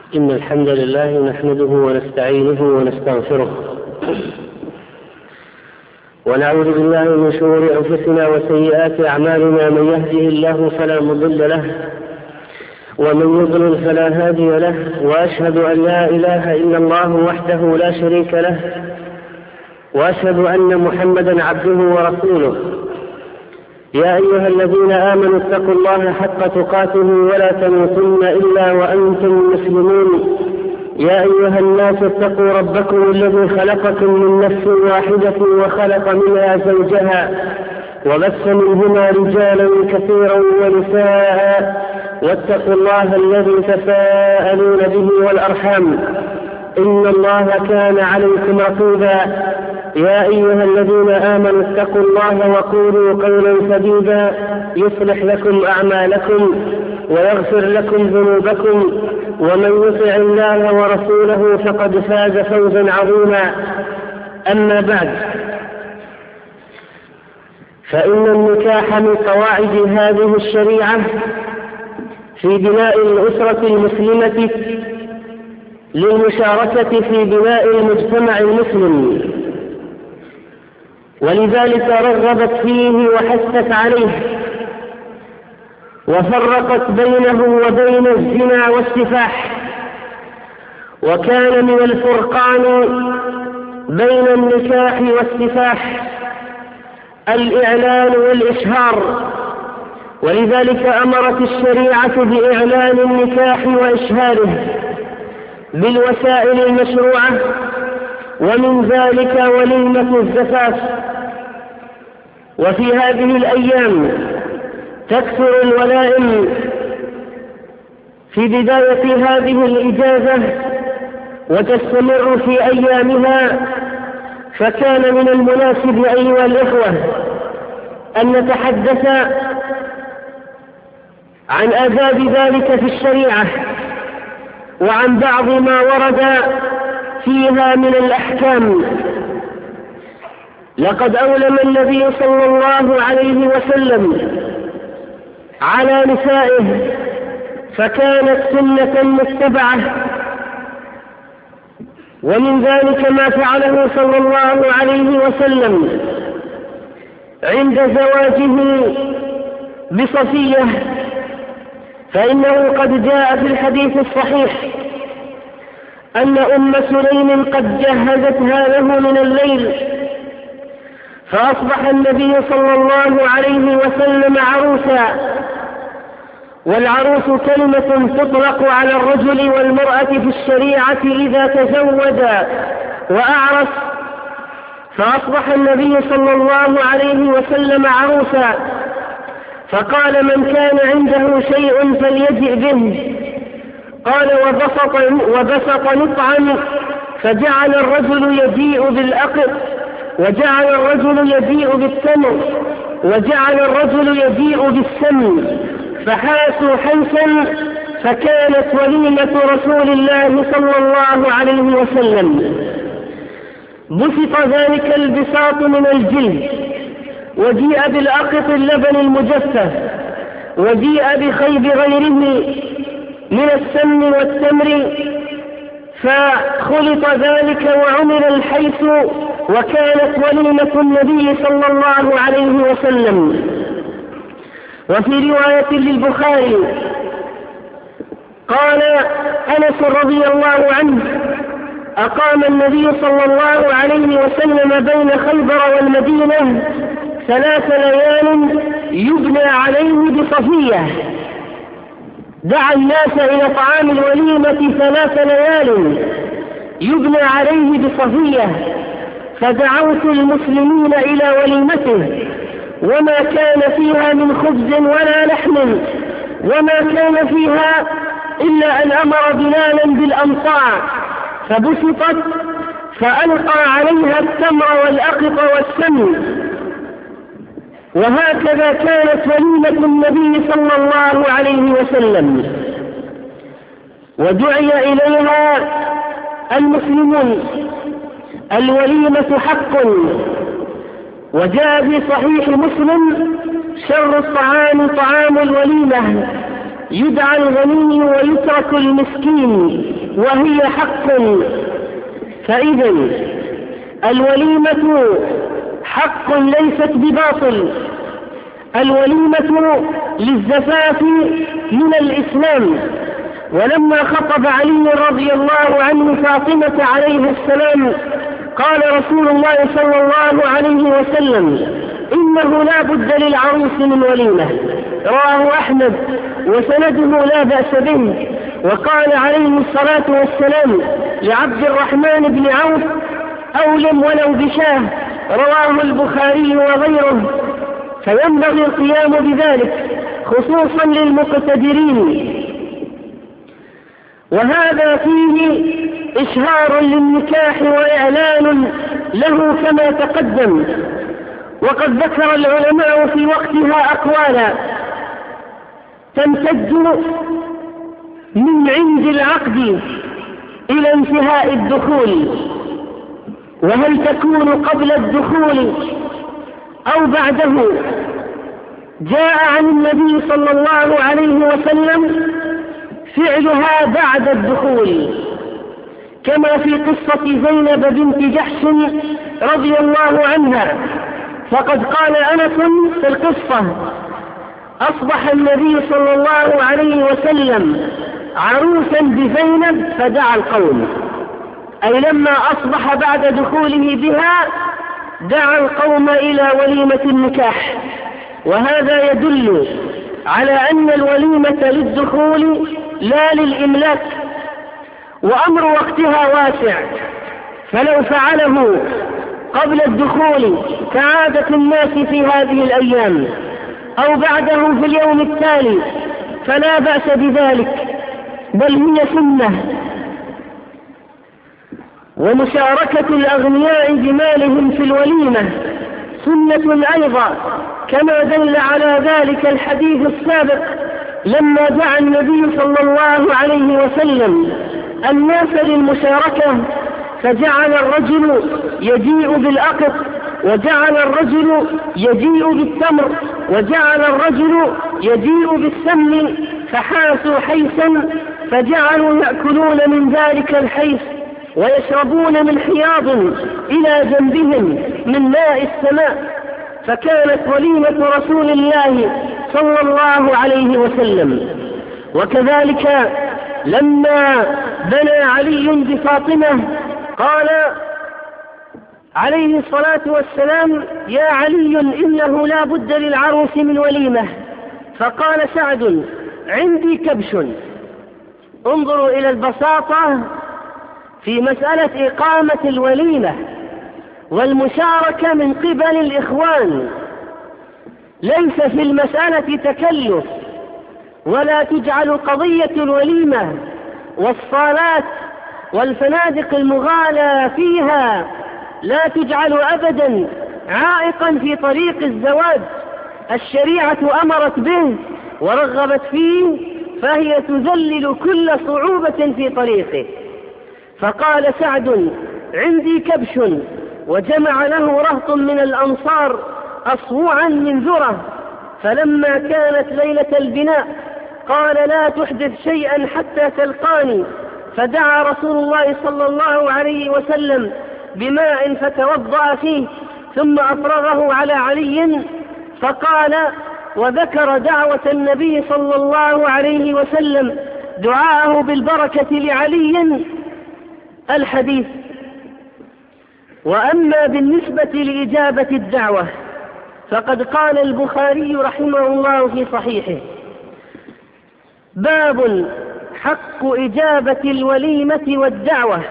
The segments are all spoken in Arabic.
إن الحمد لله نحمده ونستعينه ونستغفره ونعوذ بالله من شرور أنفسنا وسيئات أعمالنا. من يهده الله فلا مضل له ومن يضلل فلا هادي له، وأشهد أن لا إله إلا الله وحده لا شريك له، وأشهد أن محمدا عبده ورسوله. يا أيها الذين آمنوا اتقوا الله حق تقاته ولا تموتن إلا وأنتم مسلمون. يا أيها الناس اتقوا ربكم الذي خلقكم من نفس واحدة وخلق منها زوجها وبث منهما رجالا كثيرا ونساء، واتقوا الله الذي تساءلون به والأرحام إن الله كان عليكم رقيبا. يا أيها الذين آمنوا اتقوا الله وقولوا قولا سديدا يصلح لكم أعمالكم ويغفر لكم ذنوبكم، ومن يطع الله ورسوله فقد فاز فوزا عظيما. أما بعد، فإن النكاح من قواعد هذه الشريعة في بناء الأسرة المسلمة للمشاركة في بناء المجتمع المسلم، ولذلك رغبت فيه وحثت عليه، وفرقت بينه وبين الزنا والسفاح. وكان من الفرقان بين النكاح والسفاح الإعلان والإشهار، ولذلك أمرت الشريعة بإعلان النكاح وإشهاره بالوسائل المشروعة، ومن ذلك وليمة الزفاف. وفي هذه الأيام تكثر الولائم في بداية هذه الإجازة وتستمر في أيامها، فكان من المناسب أيها الإخوة أن نتحدث عن آداب ذلك في الشريعة وعن بعض ما ورد فيها من الأحكام. لقد أولم النبي صلى الله عليه وسلم على نسائه، فكانت سنة متبعة، ومن ذلك ما فعله صلى الله عليه وسلم عند زواجه بصفية، فإنه قد جاء في الحديث الصحيح أن أم سليم قد جهزتها له من الليل، فأصبح النبي صلى الله عليه وسلم عروسا. والعروس كلمة تطلق على الرجل والمرأة في الشريعة إذا تزوجا وأعرس، فأصبح النبي صلى الله عليه وسلم عروسا. فقال: من كان عنده شيء فليجئ به. قال: وبسط نطعا، فجعل الرجل يجيء بالأقط، وجعل الرجل يجيء بالتمر، وجعل الرجل يجيء بالسمن، فحاسوا حيثا، فكانت وليمة رسول الله صلى الله عليه وسلم. بسط ذلك البساط من الجلد، وجيء بالأقط اللبن المجفف، وجيء بخيب غيره من السمن والتمر، فخلط ذلك وعمل الحيث، وكانت وليمة النبي صلى الله عليه وسلم. وفي رواية للبخاري قال أنس رضي الله عنه: أقام النبي صلى الله عليه وسلم بين خيبر والمدينة 3 ليال يبنى عليه بصفية. دعا الناس إلى طعام الوليمة 3 ليال يبنى عليه بصفية، فدعوت المسلمين إلى وليمته، وما كان فيها من خبز ولا لحم، وما كان فيها إلا أن أمر بلالا بالأمطاع، فبسطت فألقى عليها التمر والأقط والسمن. وهكذا كانت وليمة النبي صلى الله عليه وسلم، ودعي إليها المسلمون. الوليمة حق، وجاء في صحيح مسلم: شر الطعام طعام الوليمة، يدعى الغني ويترك المسكين. وهي حق. فإذا الوليمة حق ليست بباطل. الوليمة للزفاف من الإسلام. ولما خطب علي رضي الله عنه فاطمة عليه السلام قال رسول الله صلى الله عليه وسلم: إنه لا بد للعروس من وليمة. رواه أحمد وسنده لا بأس به. وقال عليه الصلاة والسلام لعبد الرحمن بن عوف: أولم ولو بشاه. رواه البخاري وغيره. فينبغي القيام بذلك خصوصا للمقتدرين. وهذا فيه إشهار للنكاح وإعلان له كما تقدم. وقد ذكر العلماء في وقتها أقوالا تمتد من عند العقد إلى انتهاء الدخول، وهل تكون قبل الدخول أو بعده. جاء عن النبي صلى الله عليه وسلم فعلها بعد الدخول، كما في قصة زينب بنت جحش رضي الله عنها. فقد قال أنس في القصة: أصبح النبي صلى الله عليه وسلم عروسا بزينب فدعا القوم، أي لما أصبح بعد دخوله بها دعا القوم إلى وليمة النكاح. وهذا يدل على أن الوليمة للدخول لا للإملاك. وأمر وقتها واسع، فلو فعله قبل الدخول كعادة الناس في هذه الأيام أو بعده في اليوم التالي فلا بأس بذلك، بل هي سنة. ومشاركة الأغنياء بمالهم في الوليمة سنة أيضا، كما دل على ذلك الحديث السابق لما دعا النبي صلى الله عليه وسلم الناس للمشاركة، فجعل الرجل يجيء بالأقط، وجعل الرجل يجيء بالتمر، وجعل الرجل يجيء بالسمن، فحاسوا حيثا فجعلوا يأكلون من ذلك الحيث ويشربون من حياض إلى جنبهم من ماء السماء. فكانت وليمة رسول الله صلى الله عليه وسلم. وكذلك لما بنى علي بفاطمة قال عليه الصلاة والسلام: يا علي إنه لا بد للعروس من وليمة. فقال سعد: عندي كبش. انظروا إلى البساطة في مسألة إقامة الوليمة والمشاركة من قبل الإخوان. ليس في المسألة تكلف، ولا تجعل قضية الوليمة والصالات والفنادق المغالى فيها لا تجعل أبدا عائقا في طريق الزواج. الشريعة أمرت به ورغبت فيه، فهي تذلل كل صعوبة في طريقه. فقال سعد: عندي كبش. وجمع له رهط من الأنصار أصبوعا من ذرة. فلما كانت ليلة البناء قال: لا تحدث شيئا حتى تلقاني. فدعا رسول الله صلى الله عليه وسلم بماء فتوضأ فيه، ثم أفرغه على علي. فقال وذكر دعوة النبي صلى الله عليه وسلم دعاءه بالبركة لعلي الحديث. وأما بالنسبة لإجابة الدعوة فقد قال البخاري رحمه الله في صحيحه: باب حق إجابة الوليمة والدعوة.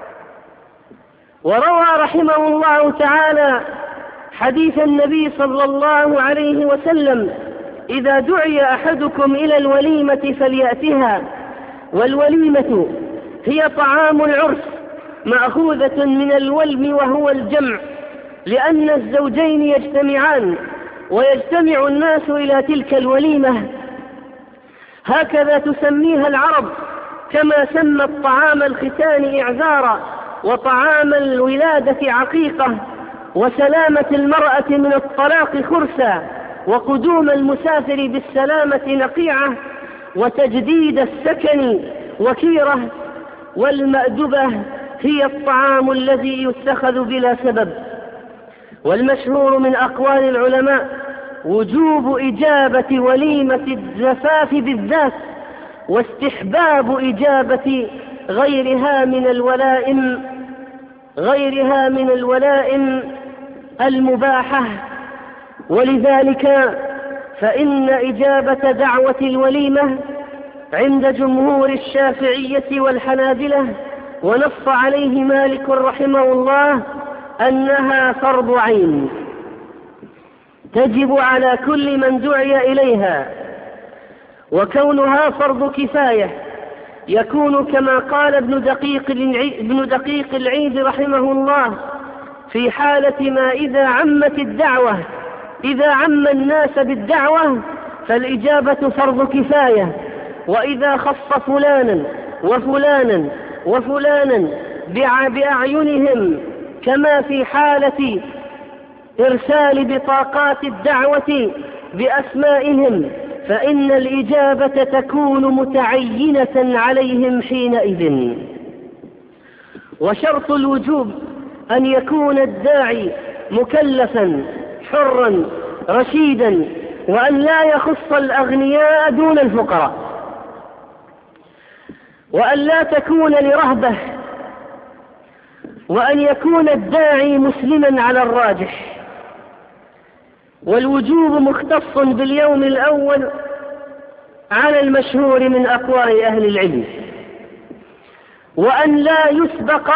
وروى رحمه الله تعالى حديث النبي صلى الله عليه وسلم: إذا دعي أحدكم إلى الوليمة فليأتها. والوليمة هي طعام العرس مأخوذة من الولم وهو الجمع، لأن الزوجين يجتمعان ويجتمع الناس إلى تلك الوليمة. هكذا تسميها العرب، كما سمت طعام الختان إعذارا، وطعام الولادة عقيقة، وسلامة المرأة من الطلاق خرسا، وقدوم المسافر بالسلامة نقيعة، وتجديد السكن وكيرة، والمأدبة هي الطعام الذي يتخذ بلا سبب. والمشهور من أقوال العلماء وجوب إجابة وليمة الزفاف بالذات، واستحباب إجابة غيرها من الولائم المباحة. ولذلك فإن إجابة دعوة الوليمة عند جمهور الشافعية والحنابلة، ونص عليه مالك رحمه الله، أنها فرض عين تجب على كل من دعي إليها. وكونها فرض كفاية يكون كما قال ابن دقيق العيد رحمه الله في حالة ما إذا عم الناس بالدعوة فالإجابة فرض كفاية، وإذا خص فلانا وفلانا وفلانا بأعينهم كما في حالة إرسال بطاقات الدعوة بأسمائهم فإن الإجابة تكون متعينة عليهم حينئذ. وشرط الوجوب أن يكون الداعي مكلفا حرا رشيدا، وأن لا يخص الأغنياء دون الفقراء، وأن لا تكون لرهبة، وأن يكون الداعي مسلما على الراجح. والوجوب مختص باليوم الأول على المشهور من أقوال أهل العلم. وأن لا يسبق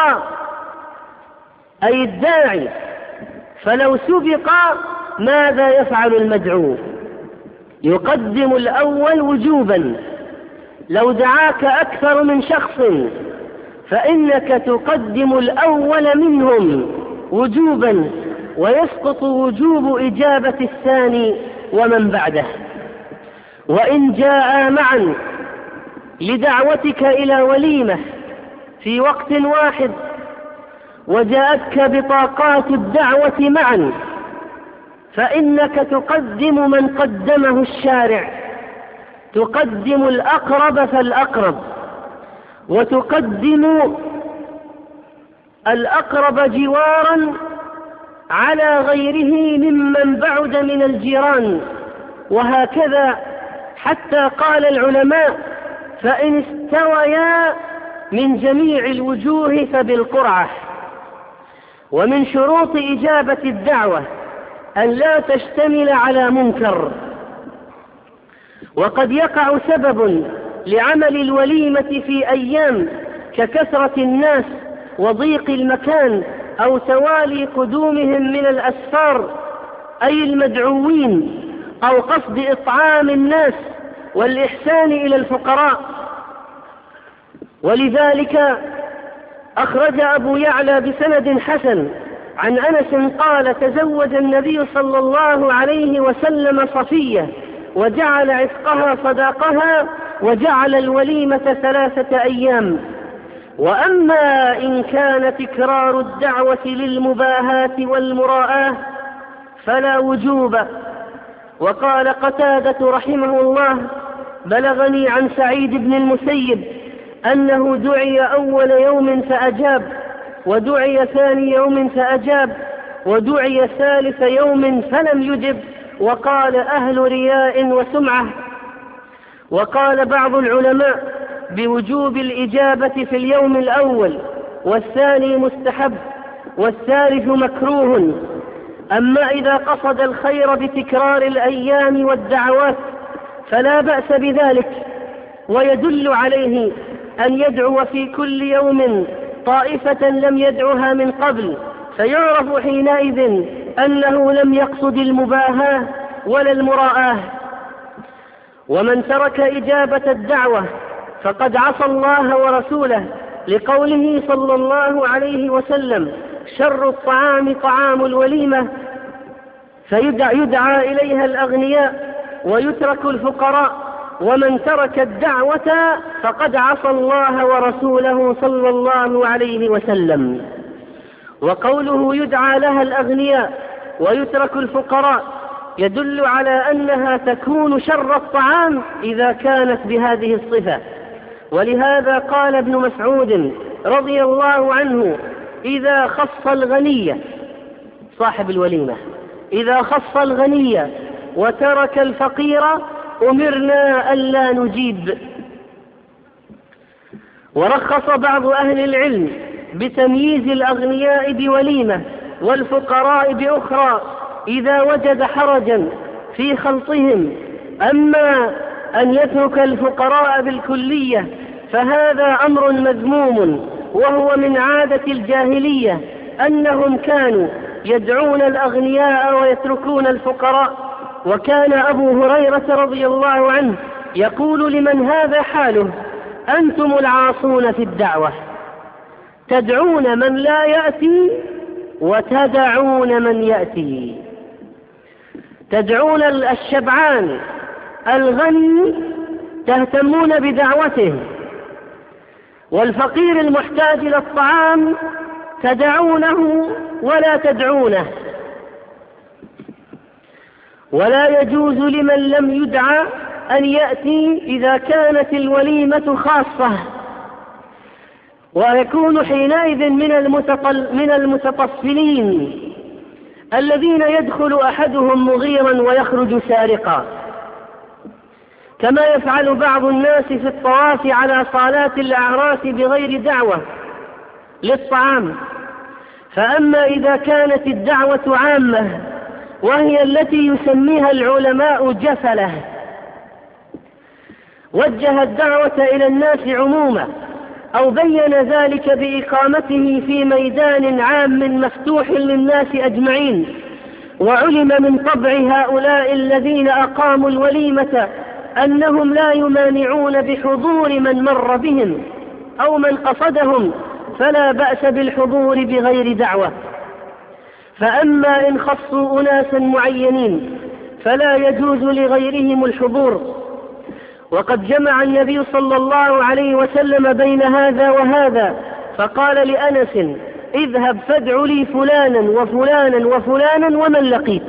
أي الداعي، فلو سبق ماذا يفعل المدعو؟ يقدم الأول وجوبا. لو دعاك أكثر من شخص فإنك تقدم الأول منهم وجوبا، ويسقط وجوب إجابة الثاني ومن بعده. وإن جاء معا لدعوتك إلى وليمة في وقت واحد وجاءتك بطاقات الدعوة معا، فإنك تقدم من قدمه الشارع، تقدم الأقرب فالأقرب، وتقدم الأقرب جوارا على غيره ممن بعد من الجيران، وهكذا حتى قال العلماء: فإن استويا من جميع الوجوه فبالقرعة. ومن شروط إجابة الدعوة أن لا تشتمل على منكر. وقد يقع سبب لعمل الوليمة في أيام ككثرة الناس وضيق المكان أو توالي قدومهم من الأسفار أي المدعوين، أو قصد إطعام الناس والإحسان إلى الفقراء. ولذلك أخرج أبو يعلى بسند حسن عن أنس قال: تزوج النبي صلى الله عليه وسلم صفية وجعل عتقها صداقها وجعل الوليمة 3 أيام. وأما إن كان تكرار الدعوة للمباهاة والمراءة فلا وجوب. وقال قتادة رحمه الله: بلغني عن سعيد بن المسيب أنه دعي أول يوم فأجاب، ودعي ثاني يوم فأجاب، ودعي ثالث يوم فلم يجب، وقال: أهل رياء وسمعة. وقال بعض العلماء بوجوب الإجابة في اليوم الأول، والثاني مستحب، والثالث مكروه. أما إذا قصد الخير بتكرار الأيام والدعوات فلا بأس بذلك، ويدل عليه أن يدعو في كل يوم طائفة لم يدعها من قبل، فيعرف حينئذ أنه لم يقصد المباهاة ولا المراءة. ومن ترك إجابة الدعوة فقد عصى الله ورسوله، لقوله صلى الله عليه وسلم: شر الطعام طعام الوليمة، فيدعى إليها الأغنياء ويترك الفقراء. ومن ترك الدعوة فقد عصى الله ورسوله صلى الله عليه وسلم. وقوله يدعى لها الأغنياء ويترك الفقراء يدل على أنها تكون شر الطعام إذا كانت بهذه الصفة. ولهذا قال ابن مسعود رضي الله عنه: إذا خص الغني صاحب الوليمة إذا خص الغني وترك الفقير أمرنا ألا نجيب. ورخص بعض أهل العلم بتمييز الأغنياء بوليمة والفقراء بأخرى إذا وجد حرجا في خلطهم. أما أن يترك الفقراء بالكلية فهذا أمر مذموم، وهو من عادة الجاهلية أنهم كانوا يدعون الأغنياء ويتركون الفقراء. وكان أبو هريرة رضي الله عنه يقول لمن هذا حاله: أنتم العاصون في الدعوة، تدعون من لا يأتي وتدعون من يأتي. تدعون الشبعان الغني تهتمون بدعوته، والفقير المحتاج إلى الطعام تدعونه ولا تدعونه. ولا يجوز لمن لم يدعى أن يأتي إذا كانت الوليمة خاصة، ويكون حينئذ من المتطفلين الذين يدخل أحدهم مغيرا ويخرج سارقا، كما يفعل بعض الناس في الطواف على صالات الأعراس بغير دعوة للطعام. فأما إذا كانت الدعوة عامة وهي التي يسميها العلماء جفلة، وجه الدعوة إلى الناس عموما أو بين ذلك بإقامته في ميدان عام مفتوح للناس أجمعين، وعلم من طبع هؤلاء الذين أقاموا الوليمة أنهم لا يمانعون بحضور من مر بهم أو من قصدهم، فلا بأس بالحضور بغير دعوة. فأما إن خصوا أناسا معينين فلا يجوز لغيرهم الحضور. وقد جمع النبي صلى الله عليه وسلم بين هذا وهذا، فقال لأنس: اذهب فادع لي فلانا وفلانا وفلانا ومن لقيت.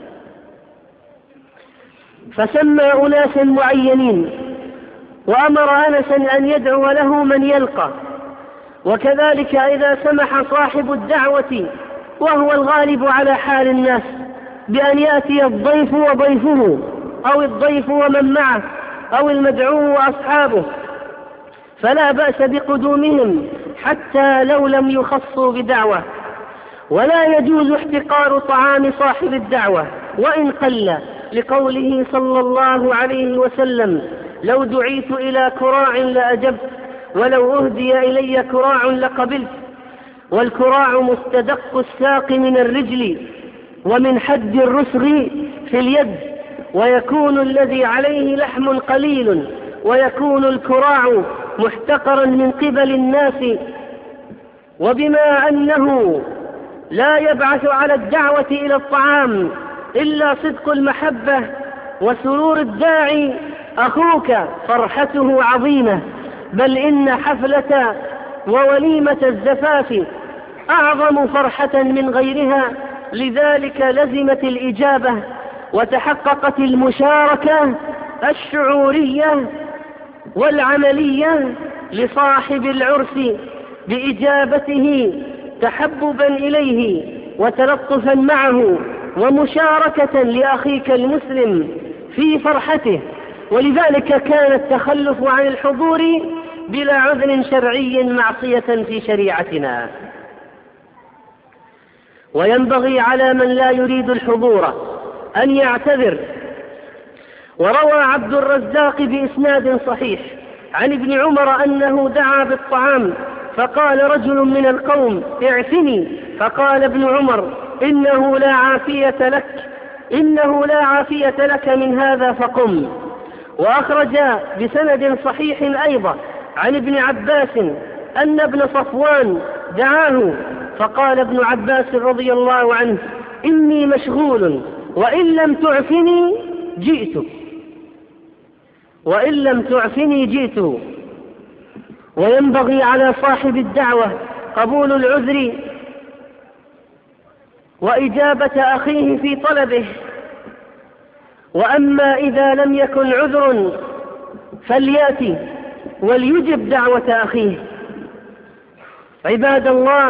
فسمى أناسا معينين، وأمر أنسا أن يدعو له من يلقى. وكذلك إذا سمح صاحب الدعوة، وهو الغالب على حال الناس، بأن يأتي الضيف وضيفه، أو الضيف ومن معه، أو المدعو وأصحابه، فلا بأس بقدومهم حتى لو لم يخصوا بدعوة. ولا يجوز احتقار طعام صاحب الدعوة وإن قل، لقوله صلى الله عليه وسلم: لو دعيت إلى كراع لأجبت، ولو أهدي إلي كراع لقبلت. والكراع مستدق الساق من الرجل ومن حد الرسغ في اليد، ويكون الذي عليه لحم قليل، ويكون الكراع محتقرا من قبل الناس. وبما أنه لا يبعث على الدعوة إلى الطعام إلا صدق المحبة وسرور الداعي، أخوك فرحته عظيمة، بل إن حفلة ووليمة الزفاف أعظم فرحة من غيرها. لذلك لزمت الإجابة وتحققت المشاركة الشعورية والعملية لصاحب العرس بإجابته تحببا إليه وتلطفا معه ومشاركة لأخيك المسلم في فرحته. ولذلك كان التخلف عن الحضور بلا عذر شرعي معصية في شريعتنا. وينبغي على من لا يريد الحضور أن يعتذر. وروى عبد الرزاق بإسناد صحيح عن ابن عمر أنه دعا بالطعام، فقال رجل من القوم: اعفني. فقال ابن عمر: إنه لا عافية لك من هذا، فقم. وأخرج بسند صحيح أيضا عن ابن عباس أن ابن صفوان دعاه، فقال ابن عباس رضي الله عنه: إني مشغول، وإن لم تعفني جئت. وينبغي على صاحب الدعوة قبول العذر وإجابة أخيه في طلبه. وأما إذا لم يكن عذر فليأتي وليجب دعوة أخيه. عباد الله،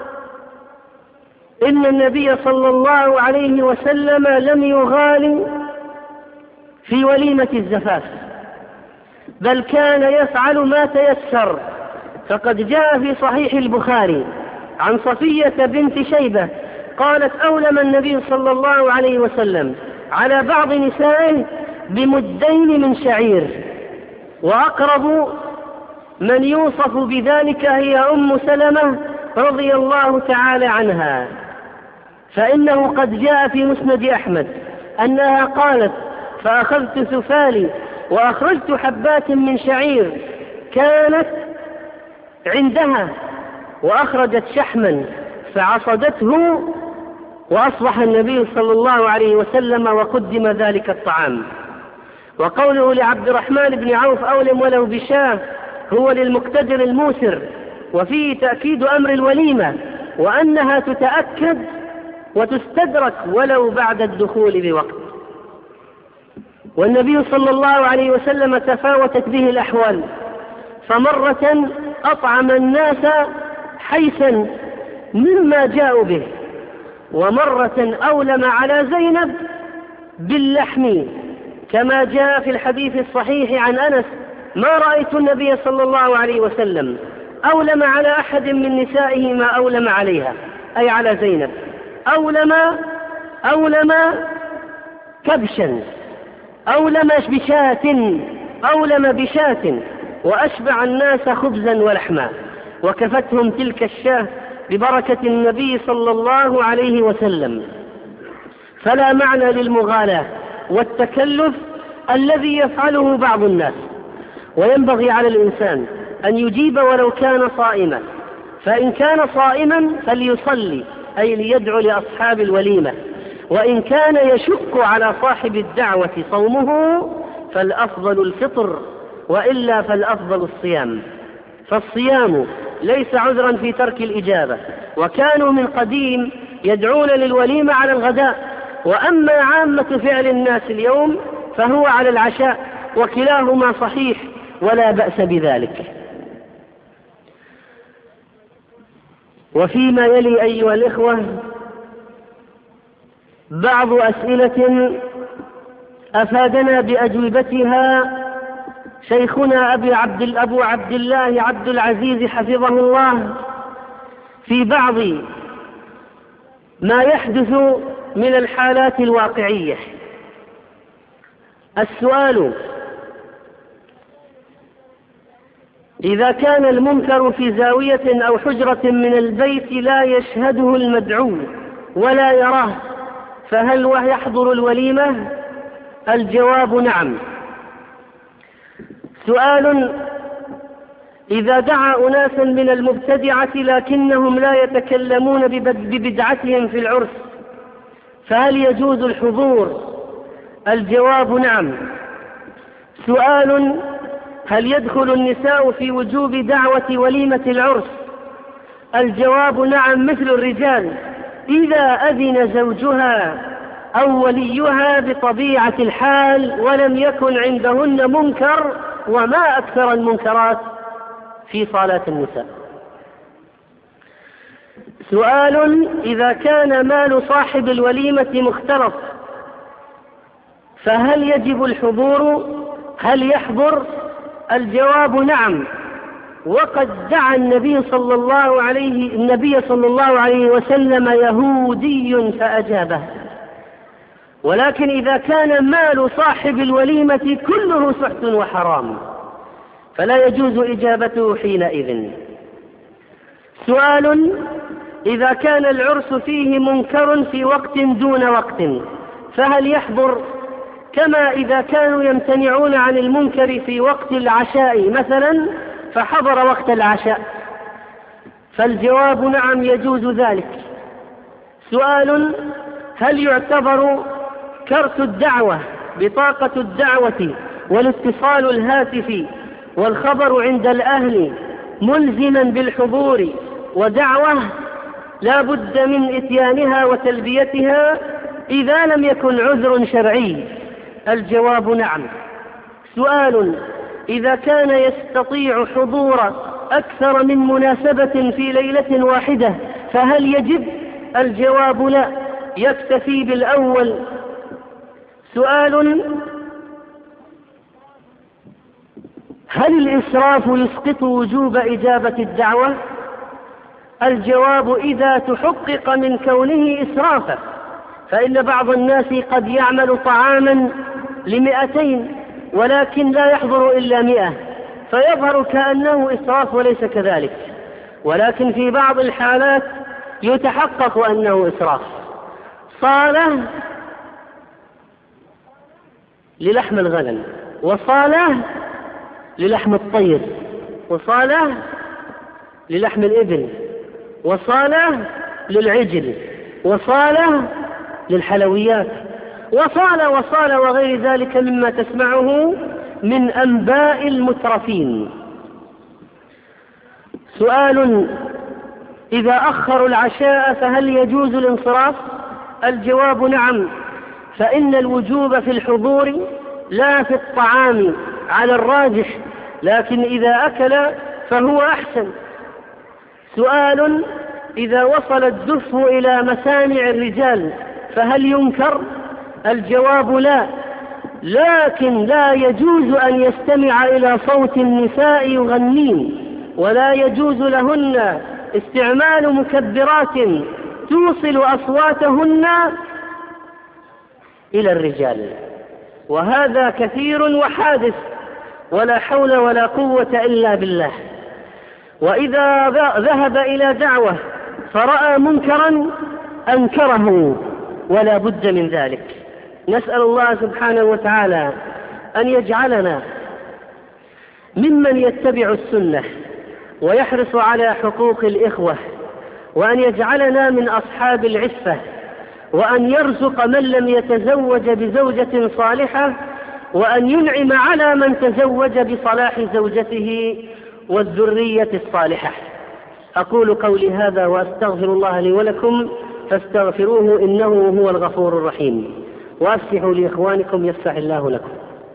إن النبي صلى الله عليه وسلم لم يغالي في وليمة الزفاف، بل كان يفعل ما تيسر. فقد جاء في صحيح البخاري عن صفية بنت شيبة قالت: أولم النبي صلى الله عليه وسلم على بعض نسائه بمدين من شعير، وأقرب من يوصف بذلك هي أم سلمة رضي الله تعالى عنها، فإنه قد جاء في مسند أحمد أنها قالت: فأخذت سفالي وأخرجت حبات من شعير كانت عندها، وأخرجت شحما فعصدته، وأصبح النبي صلى الله عليه وسلم وقدم ذلك الطعام. وقوله لعبد الرحمن بن عوف: أولم ولو بشاه، هو للمقتدر الموسر، وفيه تأكيد أمر الوليمة وأنها تتأكد وتستدرك ولو بعد الدخول بوقت. والنبي صلى الله عليه وسلم تفاوتت به الأحوال، فمرة أطعم الناس حيثا مما جاءوا به، ومرة أولم على زينب باللحم، كما جاء في الحديث الصحيح عن أنس: ما رأيت النبي صلى الله عليه وسلم أولم على أحد من نسائه ما أولم عليها، أي على زينب. أولم كبشا، أولم بشاة، وأشبع الناس خبزا ولحما، وكفتهم تلك الشاة ببركة النبي صلى الله عليه وسلم. فلا معنى للمغالاة والتكلف الذي يفعله بعض الناس، وينبغي على الإنسان أن يجيب ولو كان صائما، فإن كان صائما فليصلي، أي ليدعو لأصحاب الوليمة، وإن كان يشق على صاحب الدعوة صومه فالأفضل الفطر، وإلا فالأفضل الصيام. فالصيام ليس عذرا في ترك الإجابة، وكانوا من قديم يدعون للوليمة على الغداء، وأما عامة فعل الناس اليوم فهو على العشاء، وكلاهما صحيح ولا بأس بذلك. وفيما يلي أيها الإخوة بعض أسئلة أفادنا بأجوبتها شيخنا أبو عبد الله عبد العزيز حفظه الله في بعض ما يحدث من الحالات الواقعية. السؤال: إذا كان المنكر في زاوية أو حجرة من البيت لا يشهده المدعو ولا يراه، فهل يحضر الوليمة؟ الجواب: نعم. سؤال: إذا دعا أناسا من المبتدعة لكنهم لا يتكلمون ببدعتهم في العرس، فهل يجوز الحضور؟ الجواب: نعم. سؤال: هل يدخل النساء في وجوب دعوة وليمة العرس؟ الجواب: نعم، مثل الرجال إذا أذن زوجها أو وليها بطبيعة الحال ولم يكن عندهن منكر، وما أكثر المنكرات في صالات النساء. سؤال: إذا كان مال صاحب الوليمة مختلط فهل يجب الحضور؟ هل يحضر؟ الجواب: نعم. وقد دعا النبي صلى الله عليه وسلم يهودي فأجابه. ولكن إذا كان مال صاحب الوليمة كله سحت وحرام فلا يجوز إجابته حينئذ. سؤال: إذا كان العرس فيه منكر في وقت دون وقت فهل يحضر؟ كما إذا كانوا يمتنعون عن المنكر في وقت العشاء مثلا فحضر وقت العشاء، فالجواب: نعم، يجوز ذلك. سؤال: هل يعتبر كرت الدعوة، بطاقة الدعوة، والاتصال الهاتفي والخبر عند الأهل ملزما بالحضور ودعوة لا بد من إتيانها وتلبيتها إذا لم يكن عذر شرعي؟ الجواب: نعم. سؤال: إذا كان يستطيع حضور أكثر من مناسبة في ليلة واحدة فهل يجب؟ الجواب لا، يكتفي بالأول. سؤال: هل الإسراف يسقط وجوب إجابة الدعوة؟ الجواب: إذا تحقق من كونه إسرافا، فإن بعض الناس قد يعمل طعاما ل200 ولكن لا يحضر إلا 100 فيظهر كأنه إسراف وليس كذلك، ولكن في بعض الحالات يتحقق أنه إسراف. صالة للحم الغنم، وصالة للحم الطير، وصالة للحم الإبل، وصالة للعجل، وصالة للحلويات، وصالة وغير ذلك مما تسمعه من أنباء المترفين. سؤال: إذا أخروا العشاء فهل يجوز الانصراف؟ الجواب: نعم، فإن الوجوب في الحضور لا في الطعام على الراجح، لكن إذا أكل فهو أحسن. سؤال: إذا وصل الدف إلى مسامع الرجال فهل ينكر؟ الجواب: لا، لكن لا يجوز أن يستمع إلى صوت النساء يغنين، ولا يجوز لهن استعمال مكبرات توصل أصواتهن إلى الرجال، وهذا كثير وحادث، ولا حول ولا قوة إلا بالله. وإذا ذهب إلى دعوة فرأى منكرا أنكره، ولا بد من ذلك. نسأل الله سبحانه وتعالى أن يجعلنا ممن يتبع السنة ويحرص على حقوق الإخوة، وأن يجعلنا من أصحاب العفة، وأن يرزق من لم يتزوج بزوجة صالحة، وأن ينعم على من تزوج بصلاح زوجته والذرية الصالحة. أقول قولي هذا وأستغفر الله لي ولكم فاستغفروه إنه هو الغفور الرحيم، وأفسحوا لإخوانكم يفسح الله لكم.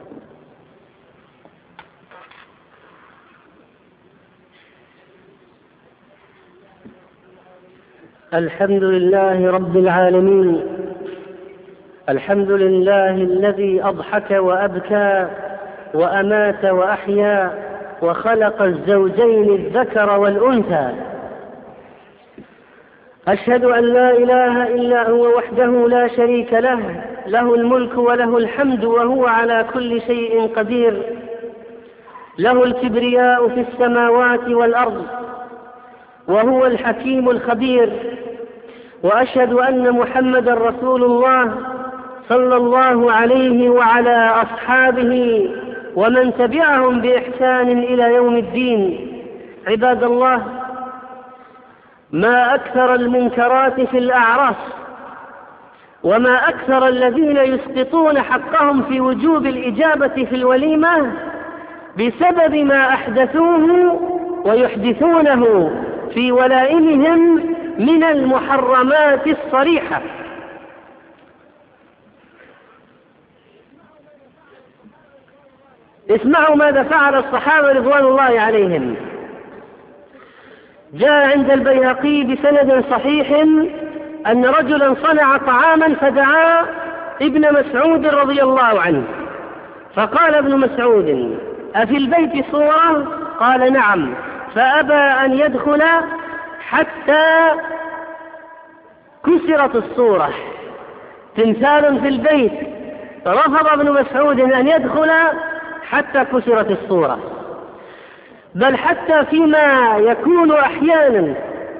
الحمد لله رب العالمين، الحمد لله الذي أضحك وأبكى وأمات وأحيا وخلق الزوجين الذكر والأنثى. أشهد أن لا إله إلا هو وحده لا شريك له، له الملك وله الحمد وهو على كل شيء قدير، له الكبرياء في السماوات والأرض وهو الحكيم الخبير. وأشهد أن محمدا رسول الله صلى الله عليه وعلى أصحابه ومن تبعهم بإحسان إلى يوم الدين. عباد الله، ما أكثر المنكرات في الأعراس، وما أكثر الذين يسقطون حقهم في وجوب الإجابة في الوليمة بسبب ما أحدثوه ويحدثونه في ولائمهم من المحرمات الصريحة. اسمعوا ماذا فعل الصحابة رضوان الله عليهم. جاء عند البيهقي بسند صحيح أن رجلا صنع طعاما فدعا ابن مسعود رضي الله عنه، فقال ابن مسعود: أفي البيت صورة؟ قال: نعم. فأبى أن يدخل حتى كسرت الصورة، تمثال في البيت، رفض ابن مسعود أن يدخل حتى كسرت الصورة. بل حتى فيما يكون أحيانا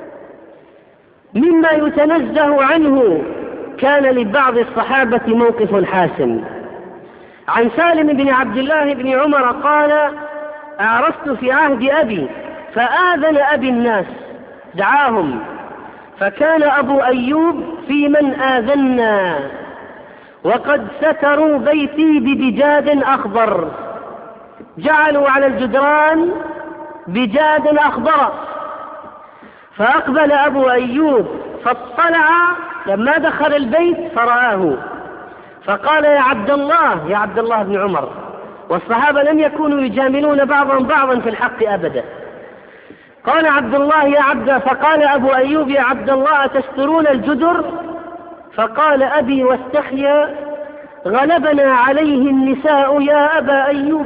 مما يتنزه عنه كان لبعض الصحابة موقف حاسم. عن سالم بن عبد الله بن عمر قال: أعرست في عهد أبي فآذن أبي الناس، دعاهم، فكان أبو أيوب في من آذنا، وقد ستروا بيتي ببجاد أخضر، جعلوا على الجدران بجاد أخضر. فأقبل أبو أيوب فاطلع لما دخل البيت فرآه، فقال: يا عبد الله بن عمر، والصحابة لم يكونوا يجاملون بعضهم بعضا في الحق أبدا. قال عبد الله يا عبد، فقال أبو أيوب يا عبد الله أتسترون الجدر؟ فقال أبي واستحيا غلبنا عليه النساء يا أبا أيوب.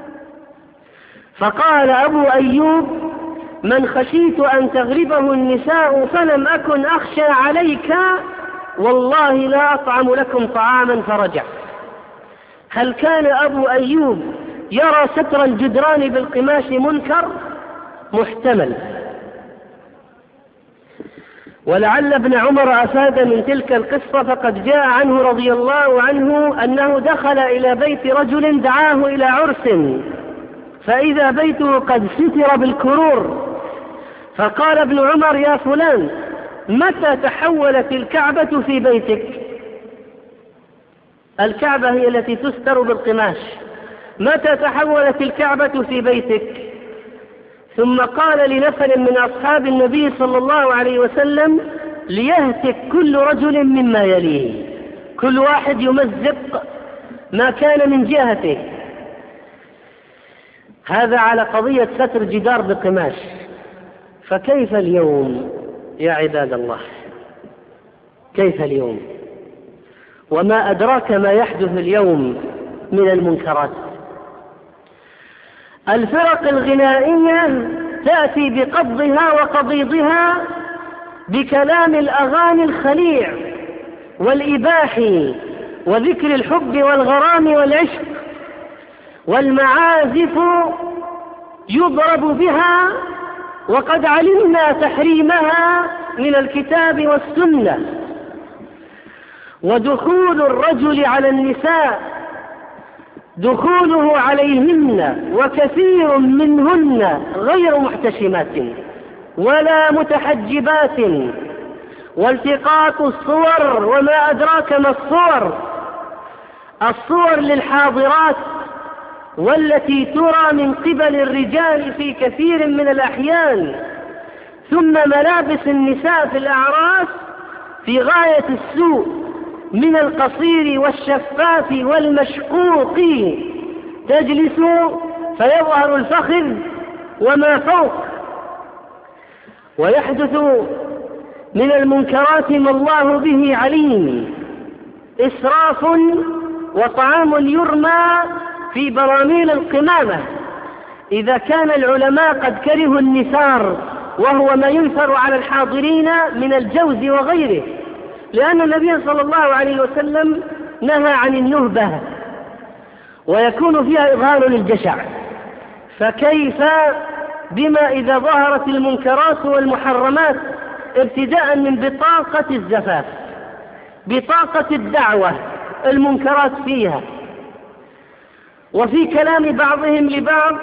فقال أبو أيوب من خشيت أن تغلبه النساء فلم أكن أخشى عليك، والله لا أطعم لكم طعاما. فرجع. هل كان أبو أيوب يرى ستر الجدران بالقماش منكر؟ محتمل. ولعل ابن عمر أفاد من تلك القصة، فقد جاء عنه رضي الله عنه أنه دخل إلى بيت رجل دعاه إلى عرس، فإذا بيته قد ستر بالكرور، فقال ابن عمر يا فلان متى تحولت الكعبة في بيتك؟ الكعبة هي التي تستر بالقماش. متى تحولت الكعبة في بيتك؟ ثم قال لنفر من أصحاب النبي صلى الله عليه وسلم ليهتك كل رجل مما يليه، كل واحد يمزق ما كان من جهته. هذا على قضية ستر جدار بقماش. فكيف اليوم يا عباد الله؟ كيف اليوم؟ وما أدراك ما يحدث اليوم من المنكرات. الفرق الغنائية تأتي بقبضها وقضيضها بكلام الأغاني الخليع والإباحي وذكر الحب والغرام والعشق، والمعازف يضرب بها، وقد علمنا تحريمها من الكتاب والسنة. ودخول الرجل على النساء دخوله عليهن، وكثير منهن غير محتشمات ولا متحجبات، والتقاط الصور. وما أدراك ما الصور؟ الصور للحاضرات والتي ترى من قبل الرجال في كثير من الأحيان، ثم ملابس النساء في الأعراس في غاية السوء، من القصير والشفاف والمشقوق، تجلس فيظهر الفخذ وما فوق. ويحدث من المنكرات ما الله به عليم، إسراف وطعام يرمى في براميل القمامة. إذا كان العلماء قد كرهوا النثار، وهو ما ينثر على الحاضرين من الجوز وغيره، لأن النبي صلى الله عليه وسلم نهى عن النهبة ويكون فيها إظهار للجشع، فكيف بما إذا ظهرت المنكرات والمحرمات ابتداء من بطاقة الزفاف، بطاقة الدعوة، المنكرات فيها. وفي كلام بعضهم لبعض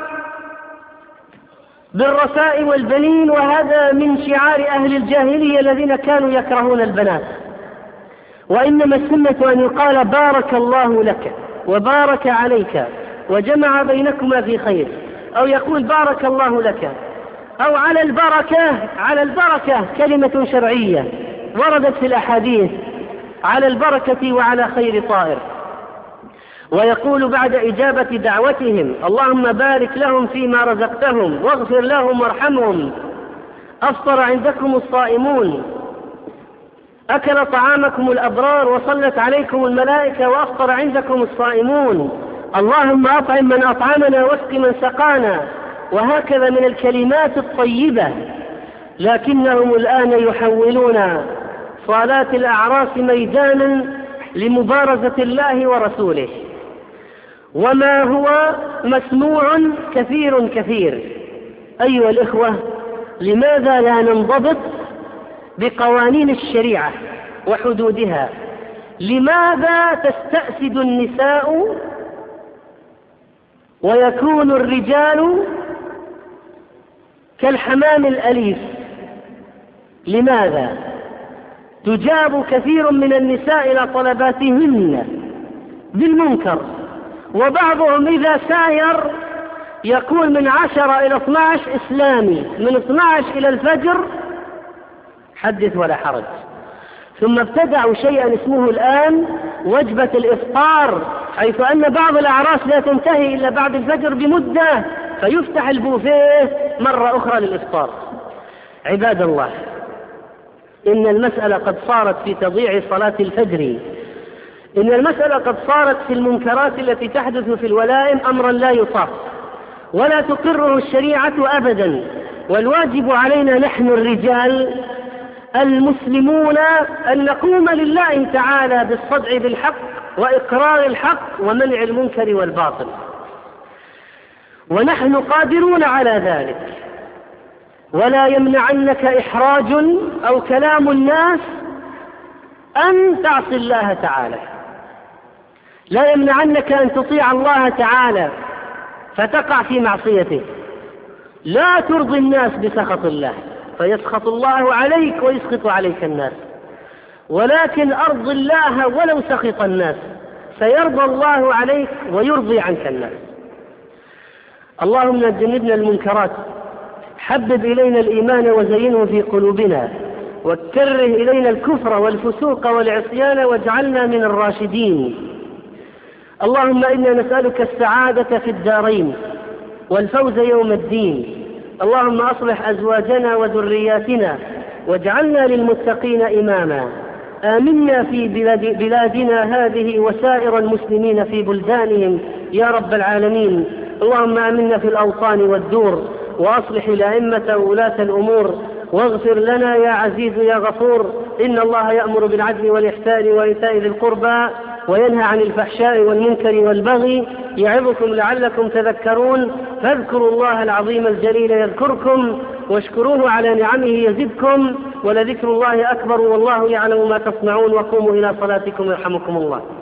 بالرثاء والبنين، وهذا من شعار أهل الجاهلية الذين كانوا يكرهون البنات. وإنما السنة أن يقال بارك الله لك وبارك عليك وجمع بينكما في خير، أو يقول بارك الله لك، أو على البركة. على البركة كلمة شرعية وردت في الأحاديث، على البركة وعلى خير طائر. ويقول بعد إجابة دعوتهم اللهم بارك لهم فيما رزقتهم واغفر لهم وارحمهم، أفطر عندكم الصائمون، أكل طعامكم الأبرار وصلت عليكم الملائكة وأفطر عندكم الصائمون، اللهم أطعم من أطعمنا واسق من سقانا. وهكذا من الكلمات الطيبة. لكنهم الآن يحولون صلاة الأعراس ميدانا لمبارزة الله ورسوله، وما هو مسموع كثير. أيها الإخوة، لماذا لا ننضبط بقوانين الشريعة وحدودها؟ لماذا تستأسد النساء ويكون الرجال كالحمام الأليف؟ لماذا تجاب كثير من النساء إلى طلباتهن بالمنكر، وبعضهم إذا ساير يقول من 10 إلى 12 إسلامي، من 12 إلى الفجر حدث ولا حرج. ثم ابتدعوا شيئا اسمه الآن وجبة الإفطار، حيث أن بعض الأعراس لا تنتهي إلا بعد الفجر بمدة، فيفتح البوفيه مرة أخرى للإفطار. عباد الله، إن المسألة قد صارت في تضييع صلاة الفجر، إن المسألة قد صارت في المنكرات التي تحدث في الولائم أمرا لا يطاق ولا تقره الشريعة أبدا. والواجب علينا نحن الرجال المسلمون أن نقوم لله تعالى بالصدع بالحق وإقرار الحق ومنع المنكر والباطل، ونحن قادرون على ذلك. ولا يمنعنك إحراج أو كلام الناس أن تعصي الله تعالى، لا يمنعنك أن تطيع الله تعالى فتقع في معصيته. لا ترضي الناس بسخط الله فيسخط الله عليك ويسخط عليك الناس، ولكن أرض الله ولو سخط الناس فيرضى الله عليك ويرضي عنك الناس. اللهم جنبنا المنكرات، حبب إلينا الإيمان وزينه في قلوبنا، وكره إلينا الكفر والفسوق والعصيان واجعلنا من الراشدين. اللهم إنا نسألك السعادة في الدارين والفوز يوم الدين. اللهم أصلح أزواجنا وذرياتنا واجعلنا للمتقين إماما. آمنا في بلادنا هذه وسائر المسلمين في بلدانهم يا رب العالمين. اللهم آمنا في الأوطان والدور، وأصلح الأئمة وولاة الأمور، واغفر لنا يا عزيز يا غفور. إن الله يأمر بالعدل والإحسان وإيتاء ذي القربى وينهى عن الفحشاء والمنكر والبغي يعظكم لعلكم تذكرون. فاذكروا الله العظيم الجليل يذكركم، واشكروه على نعمه يزدكم، ولذكر الله أكبر والله يعلم ما تصنعون. وقوموا إلى صلاتكم يرحمكم الله.